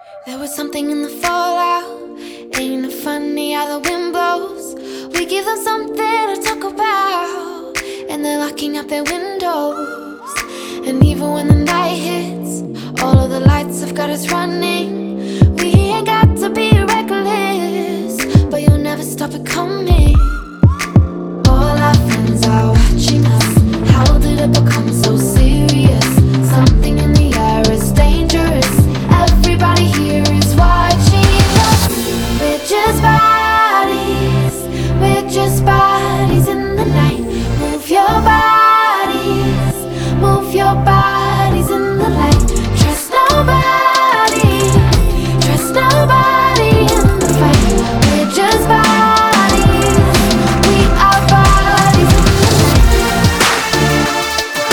There was something in the fallout. Ain't it funny how the wind blows? We give them something to talk about, and they're locking up their windows. And even when the night hits, all of the lights have got us running. We ain't got to be reckless, but you'll never stop it coming. All our friends are watching us. How did it become so serious? Something in the air is dangerous. Everybody here is watching us. We're just bodies. We're just bodies in the night. Move your bodies. Move your bodies in the light. Trust nobody. Trust nobody in the fight. We're just bodies. We are bodies in the night.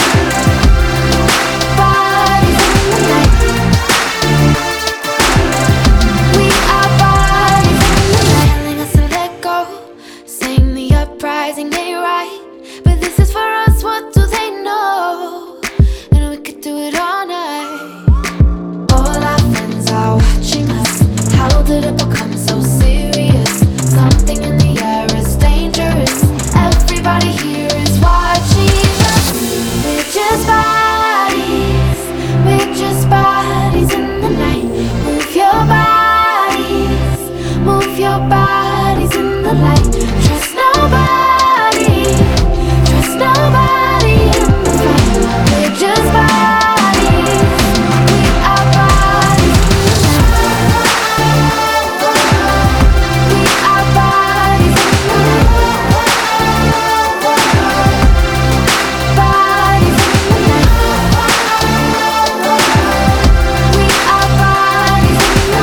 Bodies in the night. We are bodies in the night. Telling us to let go, saying the uprising ain't right. But this is for us, what do they know? And we could do it all night. All our friends are watching us. How did it become so serious? Something in the air is dangerous. Everybody here is watching us. We're just bodies. We're just bodies in the night. Move your bodies. Move your bodies in the light. Trust nobody. Trust nobody in the fight. We're just bodies. We are bodies in the night. We are bodies in the night. Bodies in the night. We are bodies in the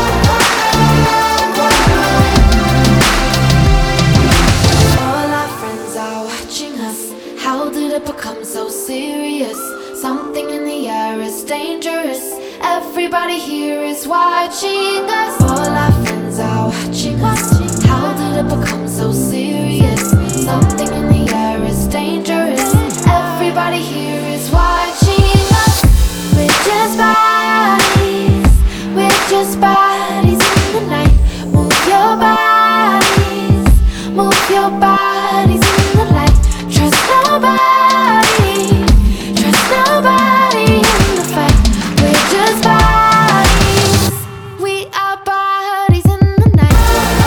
night. All our friends are watching us. How did it become so serious? Something in the air is dangerous. Everybody here is watching us. All our friends are watching us. How did it become so serious? Something in the air is dangerous. Everybody here is watching us. We're just bodies. We're just bodies in the night. Move your bodies. Move your bodies in the light. Trust nobody. Trust nobody in the fight. We're just bodies. We are bodies in the night.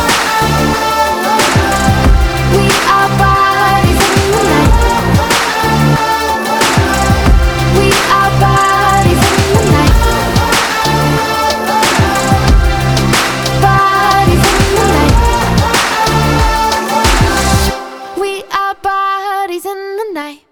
We are bodies in the night. We are bodies in the night. Bodies in the night. We are bodies in the night.